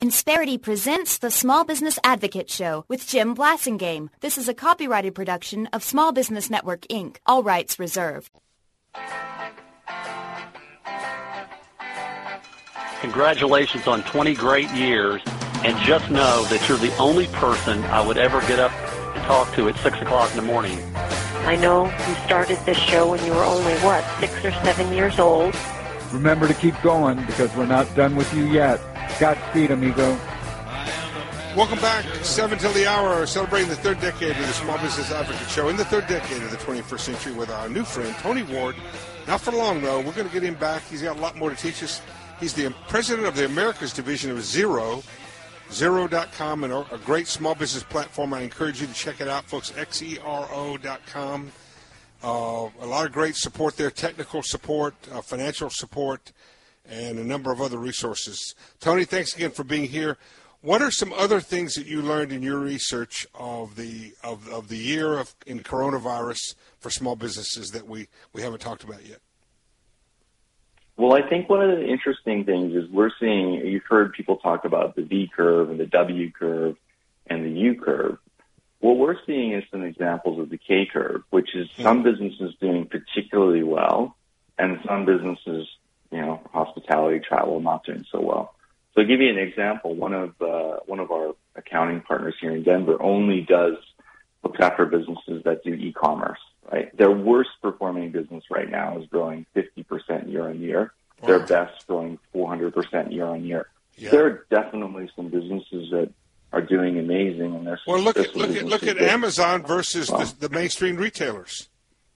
Insperity presents the Small Business Advocate Show with Jim Blasingame. This is a copyrighted production of Small Business Network, Inc. All rights reserved. Congratulations on 20 great years, and just know that you're the only person I would ever get up and talk to at 6 o'clock in the morning. I know you started this show when you were only, 6 or 7 years old? Remember to keep going because we're not done with you yet. Godspeed, amigo. Welcome back. 7 till the hour, celebrating the third decade of the Small Business Advocate Show in the third decade of the 21st century with our new friend, Tony Ward. Not for long, though. We're going to get him back. He's got a lot more to teach us. He's the president of the Americas division of Xero, Xero.com, and a great small business platform. I encourage you to check it out, folks, Xero.com. A lot of great support there, technical support, financial support, and a number of other resources. Tony, thanks again for being here. What are some other things that you learned in your research of the year in coronavirus for small businesses that we haven't talked about yet? Well, I think one of the interesting things is we're seeing, you've heard people talk about the V curve and the W curve and the U curve. What we're seeing is some examples of the K curve, which is some businesses doing particularly well and some businesses, hospitality, travel, not doing so well. So to give you an example, one of our accounting partners here in Denver only looks after businesses that do e-commerce, right? Their worst performing business right now is growing 50% year on year. Wow. Their best growing 400% year on year. Yeah. There are definitely some businesses that are doing amazing, and there's look at Amazon versus the mainstream retailers.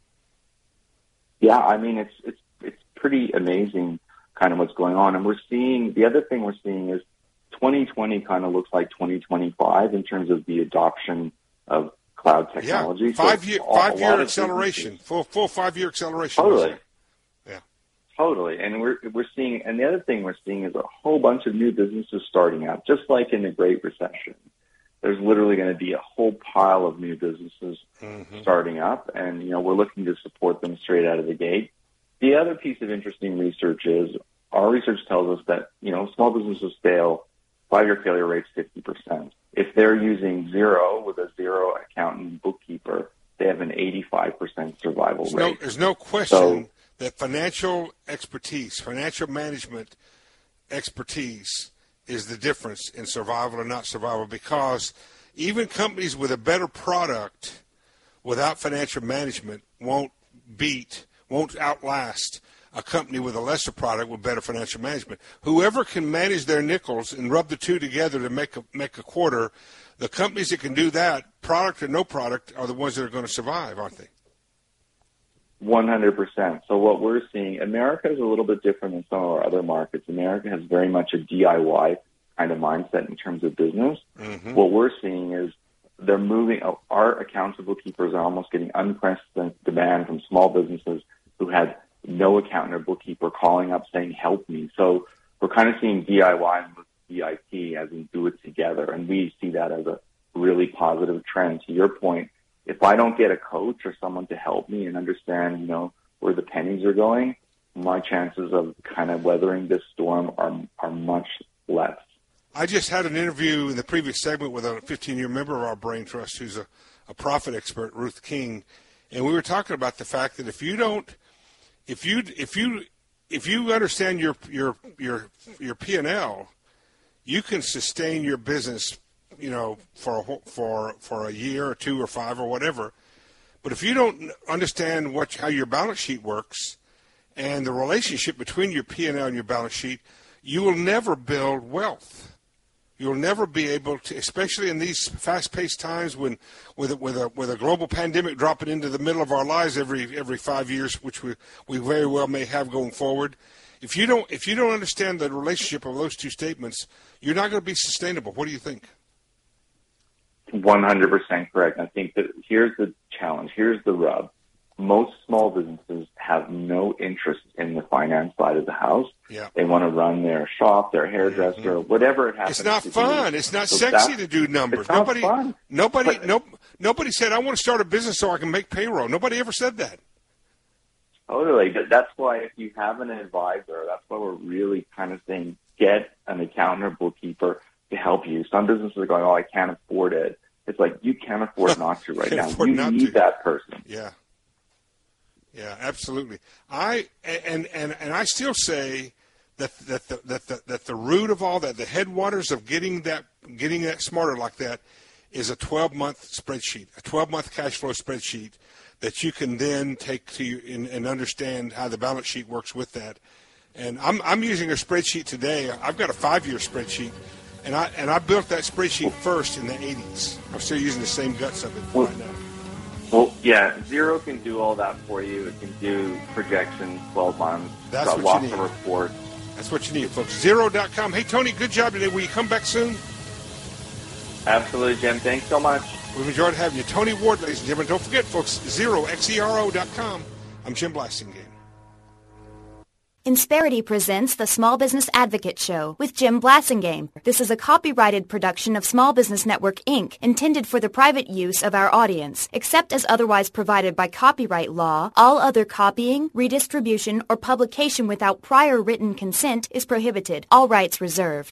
Yeah, I mean it's pretty amazing kind of what's going on. And the other thing we're seeing is 2020 kind of looks like 2025 in terms of the adoption of cloud technology. Yeah, five-year acceleration, full 5-year acceleration. Totally. Yeah. Totally. And we're seeing, and the other thing we're seeing is a whole bunch of new businesses starting up, just like in the Great Recession. There's literally going to be a whole pile of new businesses starting up, and, we're looking to support them straight out of the gate. The other piece of interesting research is our research tells us that, small businesses fail, 5-year failure rate's 50%. If they're using Xero with a Xero accountant bookkeeper, they have an 85% survival rate. There's no question that financial expertise, financial management expertise is the difference in survival or not survival, because even companies with a better product without financial management won't outlast a company with a lesser product with better financial management. Whoever can manage their nickels and rub the two together to make a quarter, the companies that can do that, product or no product, are the ones that are going to survive, aren't they? 100%. So what we're seeing, America is a little bit different than some of our other markets. America has very much a DIY kind of mindset in terms of business. Mm-hmm. What we're seeing is they're moving, our accounts and bookkeepers are almost getting unprecedented demand from small businesses who had no accountant or bookkeeper calling up saying, help me. So we're kind of seeing DIY and BIP as in do it together. And we see that as a really positive trend. To your point, if I don't get a coach or someone to help me and understand, where the pennies are going, my chances of kind of weathering this storm are much less. I just had an interview in the previous segment with a 15-year member of our Brain Trust who's a profit expert, Ruth King, and we were talking about the fact that if you understand your P&L, you can sustain your business, for a year or 2 or 5 or whatever. But if you don't understand how your balance sheet works and the relationship between your P&L and your balance sheet, you will never build wealth. You'll never be able to, especially in these fast-paced times when, with a global pandemic dropping into the middle of our lives every 5 years, which we very well may have going forward. If you don't understand the relationship of those two statements, you're not going to be sustainable. What do you think? 100% correct. I think that here's the challenge. Here's the rub. Most small businesses have no interest in the finance side of the house. Yeah. They want to run their shop, their hairdresser, whatever it happens to be. It's not fun. It's not sexy to do numbers. It's not fun. Nobody said, I want to start a business so I can make payroll. Nobody ever said that. Totally. That's why if you have an advisor, that's why we're really kind of saying get an accountant or bookkeeper. help you. Some businesses are going, oh, I can't afford it. It's like, you can't afford not to right now. You need that person. Yeah. Yeah, absolutely. I still say that the root of all that, the headwaters of getting that smarter like that, is a 12-month spreadsheet, a 12-month cash flow spreadsheet that you can then take to you and understand how the balance sheet works with that. And I'm using a spreadsheet today. I've got a 5-year spreadsheet, and I built that spreadsheet first in the 80s. I'm still using the same guts of it right now. Well, yeah, Xero can do all that for you. It can do projections, 12 months. That's got what you lots of reports. That's what you need, folks. Xero.com. Hey, Tony, good job today. Will you come back soon? Absolutely, Jim. Thanks so much. We've enjoyed having you. Tony Ward, ladies and gentlemen. Don't forget, folks, Xero, Xero.com. I'm Jim Blasingame. Insperity presents the Small Business Advocate Show with Jim Blasingame. This is a copyrighted production of Small Business Network, Inc., intended for the private use of our audience. Except as otherwise provided by copyright law, all other copying, redistribution, or publication without prior written consent is prohibited. All rights reserved.